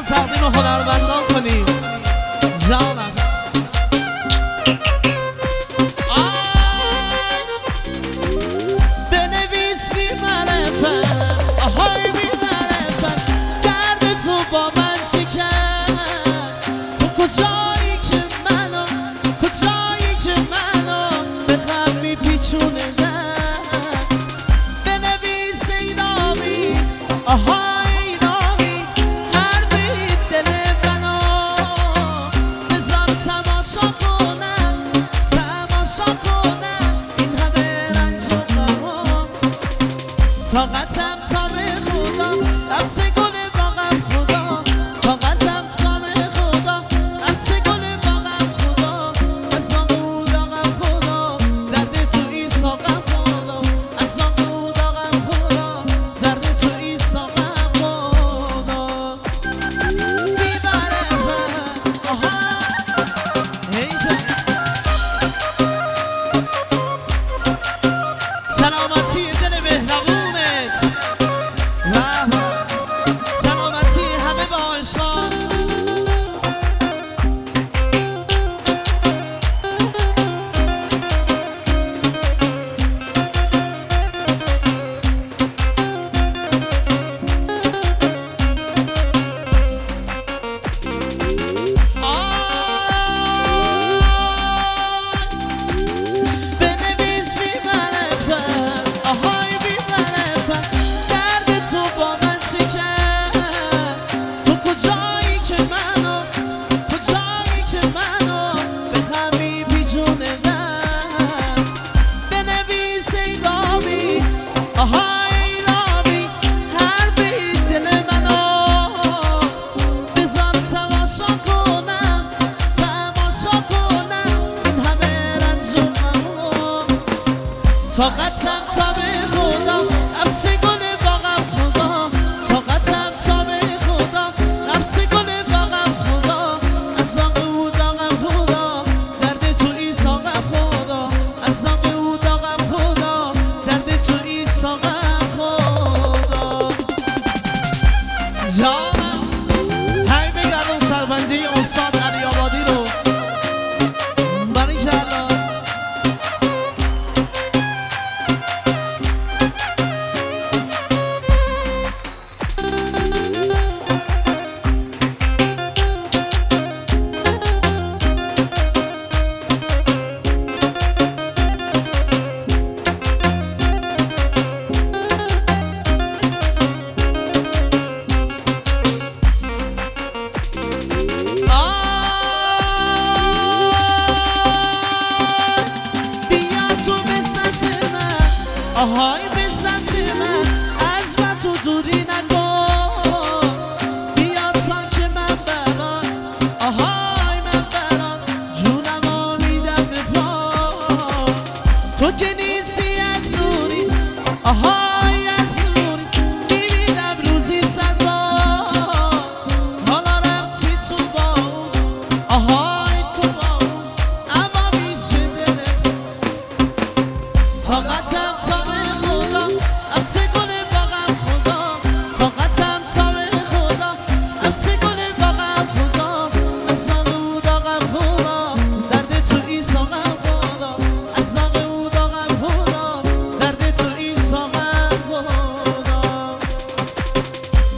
تقدیم هنرمندان کنیم جانم. بنویس بی معرفت، آهای بی معرفت، درد تو با من چی کرد؟ تو کجایی که منو، کجایی که منو به غم میپیچونه در؟ بنویس ای نامی، آهای نامی، حرفی دل منو بذار تماشا کنم، تماشا کنم این همه رنج و غمو. طاقتم تا به خدا لبس گل باغم خدا، طاقتم تا به خدا لبس گل باغم خدا، از آن داغم خدا درد تو ایساقم خدا، از آن داغم خدا درد تو ایساقم خدا. بی معرفت آها هیجا سلامتی دل مهربونت، سلامتی همه با عشقان. بنویس بی معرفت، آهای بی معرفت، درد تو با من چه کرد؟ تو کجایی که منو، کجایی که منو به غم میپیچونه در؟ بنویس ای رامی، آهای رامی، حرفی دل منو بذار تماشا کنم، تماشا کنم این همه رنج و غمو. طاقتم تا به خدا لبس گل باغم خدا، طاقتم تا به خدا لبس گل باغم خدا، از آن او داغم خدا درد تو ایساقم خدا، از آن او داغم خدا درد تو ایساقم خدا. جانم هی بگردم سرپنجه استاد علی آبادی رو باریکلا. آهای